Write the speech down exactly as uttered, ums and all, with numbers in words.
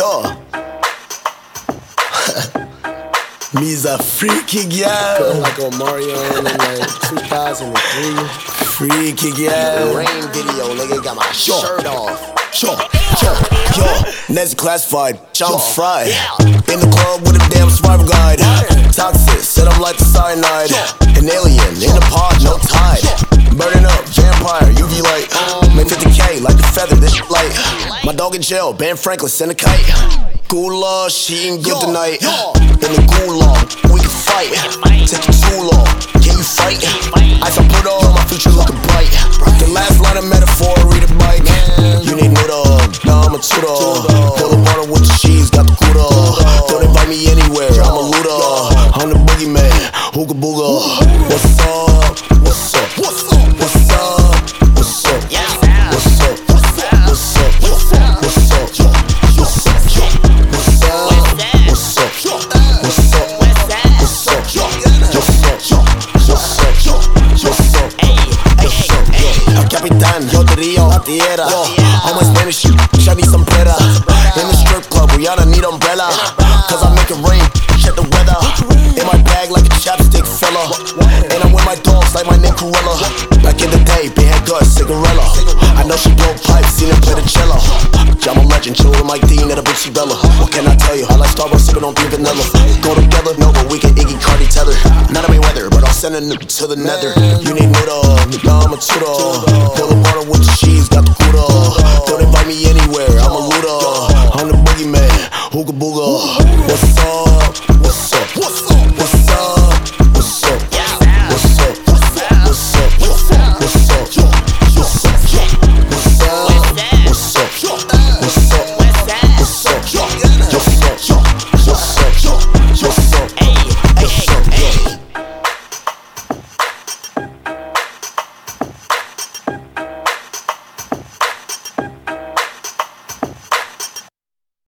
Yo. Me's a freaky girl. Like on Mario in like two thousand three. Freaky girl. Rain video, nigga, got my Sure. shirt off. Sure, sure, yo, Ned's classified, I'm fried. In the club with a damn survival guide. Toxic, said I'm like the cyanide. An alien, in a pod, no tide. Burning up, vampire, U V light. Make fifty K like a feather, this shit light. My dog in jail, Ben Franklin, send a kite. Gula, she ain't good tonight. In the gulag, we can fight. Take you too long, can you fight? Ice I put on, my future looking bright. The last line of metaphor, read it bike. You need noodle, now I'm a tutor. Fill the water with the cheese, got the Gouda. Don't invite me anywhere, I'm a looter. I'm the boogeyman, hooga booga. What's up? What's up? What's up? What's up? What's up? What's up? What's up? What's up? What's up? What's up? What's up? What's up? What's up? What's up? What's up? What's up? El Capitan, yo te río, la tierra. All my Spanish, I need some sombrera. In the strip club, we oughta need umbrella. Cause I make it rain, check the weather. In my bag like a chapstick filler. And I'm with my dogs like my name Cruella. Back in the day, big head gut, cigarella. I know she blow pipes, seen her play the cello. I'm a legend, chill with Mike Dean at a Bootsy Bella. What can I tell you? I like Starbucks sipping on pink vanilla. Go together, no, but we can Iggy Cardi tether. Not a Mayweather, but I'll send a nuke to the nether. You need noodle, now I'm a tutor. Fill the water with